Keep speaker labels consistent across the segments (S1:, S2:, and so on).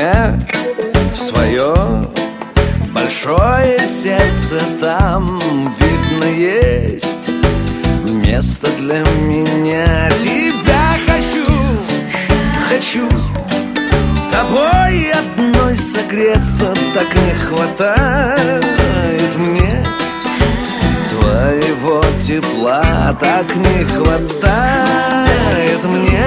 S1: меня в свое большое сердце. Там, видно, есть место для меня. Тебя хочу тобой одной согреться. Так не хватает мне твоего тепла. Так не хватает мне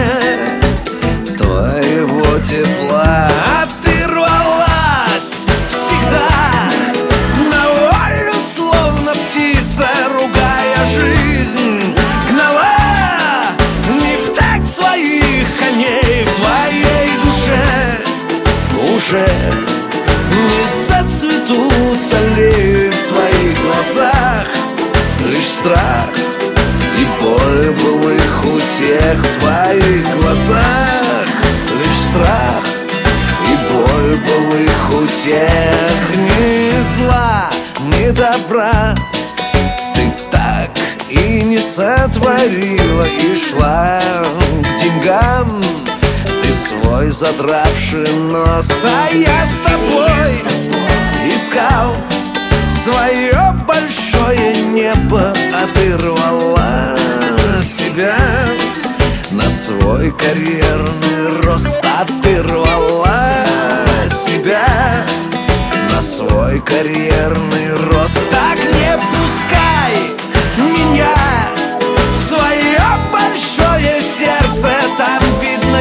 S1: твоего тепла. А ты рвалась всегда на волю, словно птица, ругая жизнь, гнала не в такт своих коней. В твоей душе уже не зацветут аллеи. В твоих глазах лишь страх и боль былых утех. В твоих глазах лишь страх и боль былых утех. Ни зла, ни добра ты так и не сотворила. И шла к деньгам ты свой задравший нос. А я с тобой искал свое большое небо. А ты рвала себя на свой карьерный рост. А ты рвала себя на свой карьерный рост. Так не пускай меня в свое большое сердце. Там, видно,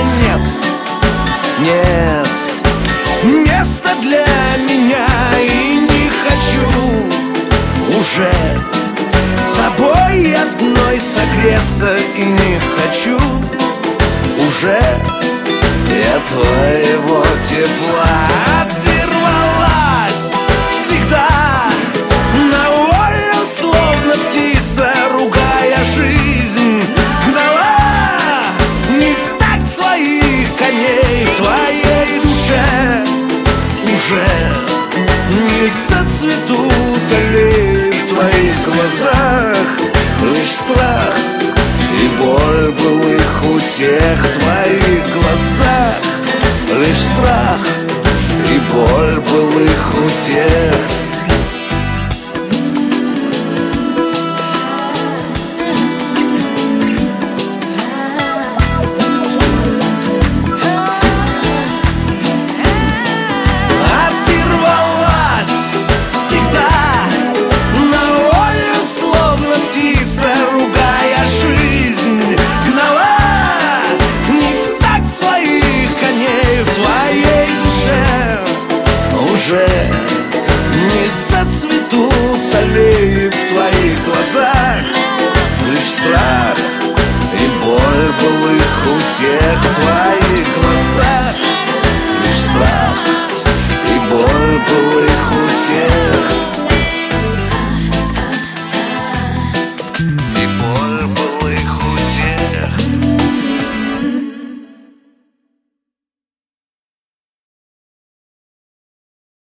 S1: нет места для меня. И не хочу уже тобой одной согреться. И не хочу уже я твоего тепла. А ты рвалась всегда на волю, словно птица, ругая жизнь, гнала не в такт своих коней. В твоей душе уже не зацветут аллеи. В твоих глазах лишь страх и боль былых утех. В твоих глазах лишь страх и боль былых утех.